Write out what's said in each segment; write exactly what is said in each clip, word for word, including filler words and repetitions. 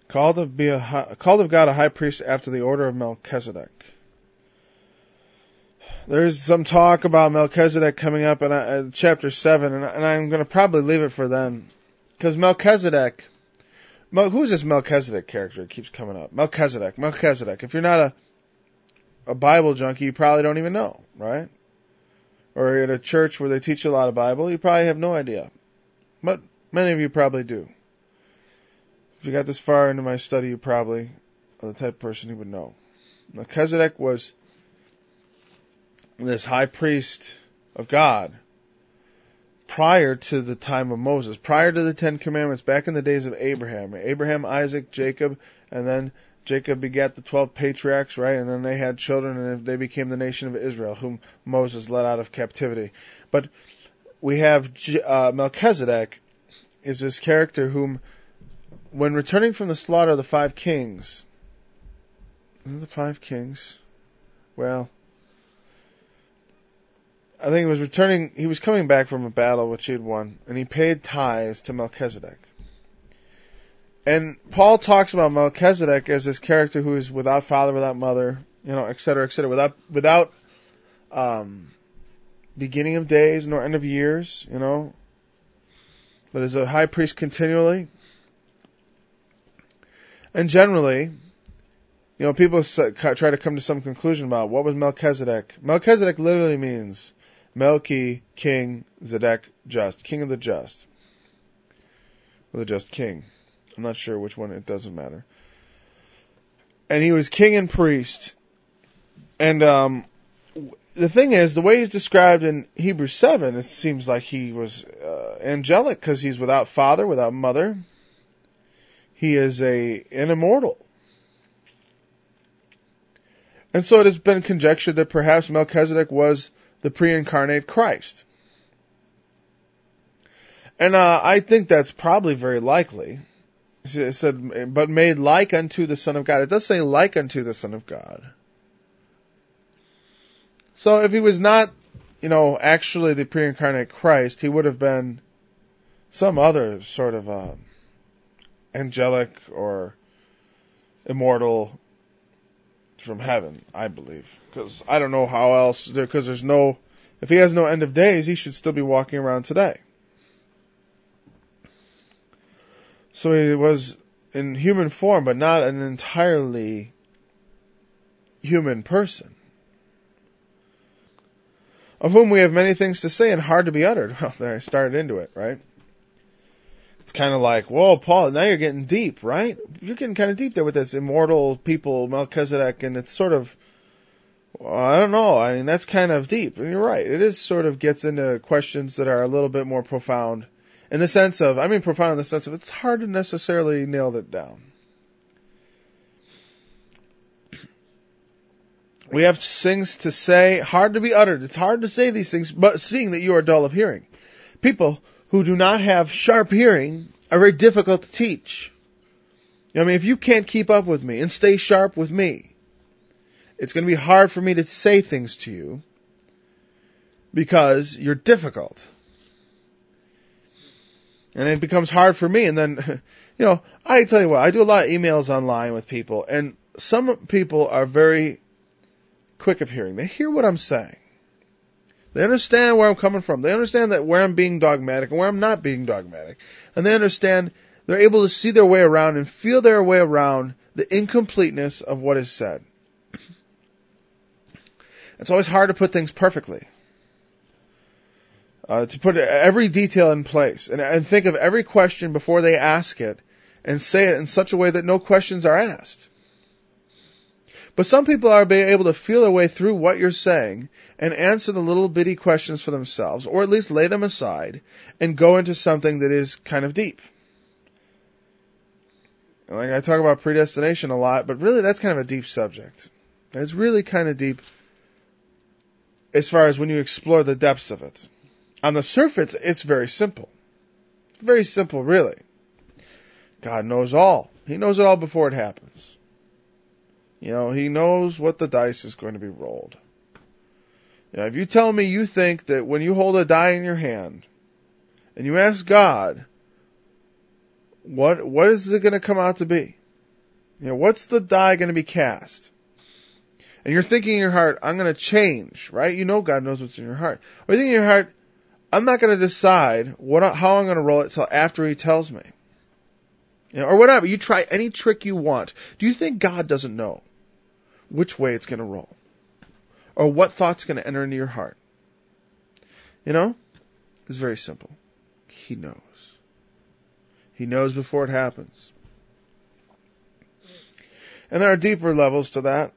Called to be a high, called of God a high priest after the order of Melchizedek. There's some talk about Melchizedek coming up in uh, chapter seven, and, and I'm going to probably leave it for then. Because Melchizedek, Mel, who's this Melchizedek character that keeps coming up? Melchizedek, Melchizedek. If you're not a, a Bible junkie, you probably don't even know, right? Or at a church where they teach a lot of Bible, you probably have no idea. But many of you probably do. If you got this far into my study, you probably are the type of person who would know. Melchizedek was this high priest of God prior to the time of Moses, prior to the Ten Commandments, back in the days of Abraham. Abraham, Isaac, Jacob, and then Jacob begat the twelve patriarchs, right? And then they had children, and they became the nation of Israel, whom Moses led out of captivity. But we have uh, Melchizedek is this character whom, when returning from the slaughter of the five kings, the five kings, well, I think he was returning, he was coming back from a battle which he had won, and he paid tithes to Melchizedek. And Paul talks about Melchizedek as this character who is without father, without mother, you know, et cetera, et cetera, without, without, um, beginning of days nor end of years, you know, but is a high priest continually. And generally, you know, people try to come to some conclusion about what was Melchizedek. Melchizedek literally means Melchi, king, Zedek, just. King of the just. Or the just king. I'm not sure which one, it doesn't matter. And he was king and priest. And um, the thing is, the way he's described in Hebrews seven, it seems like he was uh, angelic because he's without father, without mother. He is a an immortal. And so it has been conjectured that perhaps Melchizedek was the pre-incarnate Christ. And uh, I think that's probably very likely. It said, but made like unto the Son of God. It does say like unto the Son of God. So if he was not, you know, actually the pre-incarnate Christ, he would have been some other sort of uh, angelic or immortal from heaven, I believe. Because I don't know how else, because there's no, if he has no end of days, he should still be walking around today. So he was in human form, but not an entirely human person, of whom we have many things to say and hard to be uttered. Well, there I started into it, right? It's kind of like, whoa, Paul, now you're getting deep, right? You're getting kind of deep there with this immortal people, Melchizedek, and it's sort of, well, I don't know, I mean, that's kind of deep. And you're right, it is sort of gets into questions that are a little bit more profound, in the sense of, I mean profound in the sense of, it's hard to necessarily nail it down. We have things to say, hard to be uttered. It's hard to say these things, but seeing that you are dull of hearing. People who do not have sharp hearing are very difficult to teach. I mean, if you can't keep up with me and stay sharp with me, it's going to be hard for me to say things to you because you're difficult. And it becomes hard for me. And then, you know, I tell you what, I do a lot of emails online with people, and some people are very quick of hearing. They hear what I'm saying. They understand where I'm coming from. They understand that where I'm being dogmatic and where I'm not being dogmatic. And they understand, they're able to see their way around and feel their way around the incompleteness of what is said. It's always hard to put things perfectly. Uh, to put every detail in place and, and think of every question before they ask it and say it in such a way that no questions are asked. But some people are being able to feel their way through what you're saying and answer the little bitty questions for themselves, or at least lay them aside and go into something that is kind of deep. Like I talk about predestination a lot, but really that's kind of a deep subject. It's really kind of deep as far as when you explore the depths of it. On the surface, it's very simple. Very simple, really. God knows all. He knows it all before it happens. You know, He knows what the dice is going to be rolled. You know, if you tell me you think that when you hold a die in your hand and you ask God, what what is it going to come out to be? You know, what's the die going to be cast? And you're thinking in your heart, I'm going to change, right? You know God knows what's in your heart. Or you think in your heart, I'm not going to decide what how I'm going to roll it till after He tells me. You know, or whatever. You try any trick you want. Do you think God doesn't know which way it's going to roll? Or what thought's going to enter into your heart? You know? It's very simple. He knows. He knows before it happens. And there are deeper levels to that.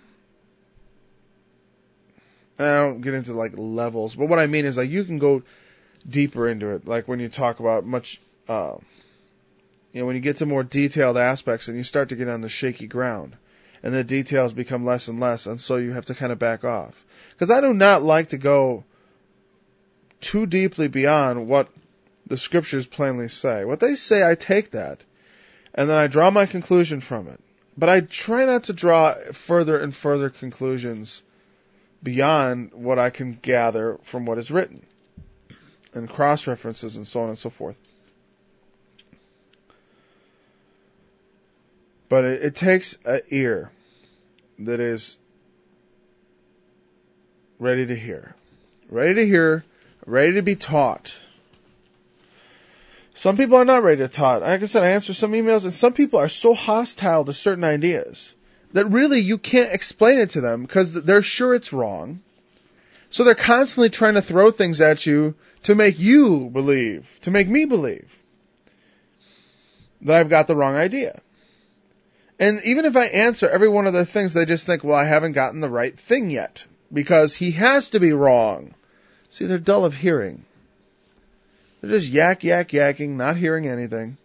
And I don't get into like levels, but what I mean is like you can go deeper into it. Like when you talk about much, uh, you know, when you get to more detailed aspects and you start to get on the shaky ground, and the details become less and less, and so you have to kind of back off. Because I do not like to go too deeply beyond what the scriptures plainly say. What they say, I take that, and then I draw my conclusion from it. But I try not to draw further and further conclusions beyond what I can gather from what is written, and cross-references and so on and so forth. But it, it takes an ear that is ready to hear. Ready to hear, ready to be taught. Some people are not ready to taught. Like I said, I answer some emails, and some people are so hostile to certain ideas that really you can't explain it to them because they're sure it's wrong. So they're constantly trying to throw things at you to make you believe, to make me believe that I've got the wrong idea. And even if I answer every one of the things, they just think, well, I haven't gotten the right thing yet because he has to be wrong. See, they're dull of hearing. They're just yak, yak, yakking, not hearing anything.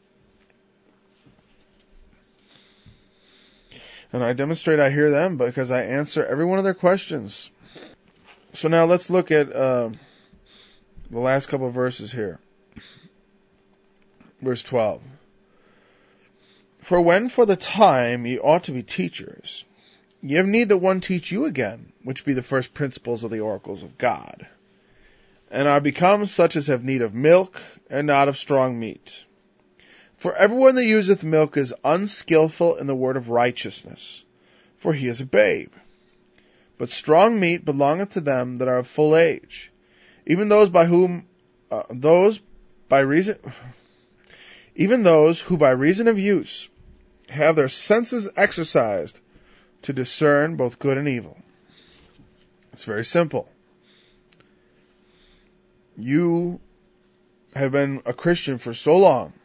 And I demonstrate I hear them because I answer every one of their questions. So now let's look at uh, the last couple of verses here. Verse twelve. For when for the time ye ought to be teachers, ye have need that one teach you again, which be the first principles of the oracles of God, and are become such as have need of milk, and not of strong meat. For everyone that useth milk is unskillful in the word of righteousness, for he is a babe. But strong meat belongeth to them that are of full age, even those by whom uh, those by reason, even those who by reason of use have their senses exercised to discern both good and evil. It's very simple. You have been a Christian for so long